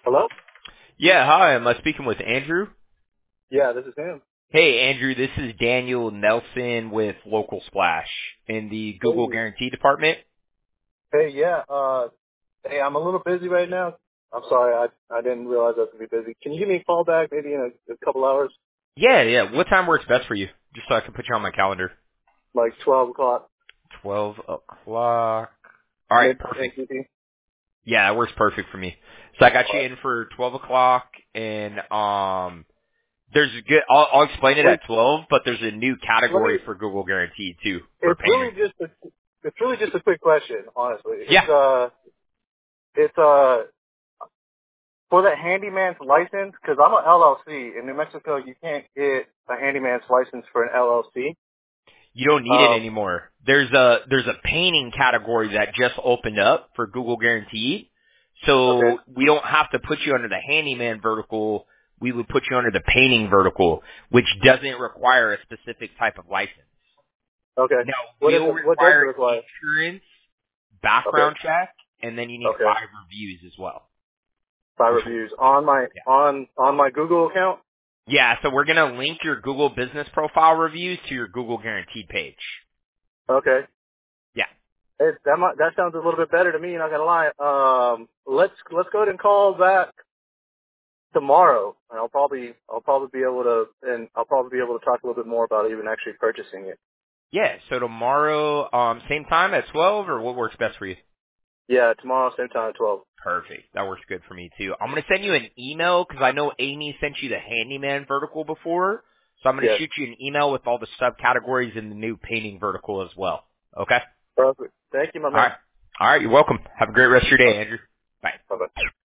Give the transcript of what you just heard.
Hello? Yeah, hi. Am I speaking with Andrew? Yeah, this is him. Hey, Andrew. This is Daniel Nelson with Local Splash in the Google Hey. Guarantee Department. Hey, yeah. Hey, I'm a little busy right now. I'm sorry, I didn't realize I was going to be busy. Can you give me a call back maybe in a couple hours? Yeah. What time works best for you? Just so I can put you on my calendar. Like 12 o'clock, 12 o'clock. All right, mid perfect. NCT? Yeah, that works perfect for me. So I got All you right. in for 12 o'clock, and there's a good. I'll explain it Wait, at 12, but there's a new let me, category for Google Guarantee too for it's painting. really just a, it's really just a quick question, honestly. Yeah. It's for the handyman's license, because I'm an LLC. In New Mexico, you can't get a handyman's license for an LLC. You don't need it Um, anymore. There's a painting category that just opened up for Google Guaranteed. okay, So we don't have to put you under the handyman vertical. We would put you under the painting vertical, which doesn't require a specific type of license. okay. Now, What we'll does it require require? insurance, Okay, background check, and then you need okay. 5 reviews as well. Five Which, reviews on my yeah. on my Google account. Yeah, so we're going to link your Google business profile reviews to your Google Guaranteed page. Okay, Yeah. that sounds a little bit better to me. Not gonna lie. Let's go ahead and call back tomorrow, and I'll probably be able to talk a little bit more about even actually purchasing it. Yeah, so tomorrow, same time at 12, or what works best for you? Yeah, tomorrow same time at 12. Perfect. That works good for me too. I'm going to send you an email because I know Amy sent you the handyman vertical before. So I'm going to Yes, shoot you an email with all the subcategories in the new painting vertical as well. Okay? perfect. Thank you, my All man. right. All right. You're welcome. Have a great rest of your day, Andrew. Bye. Bye bye.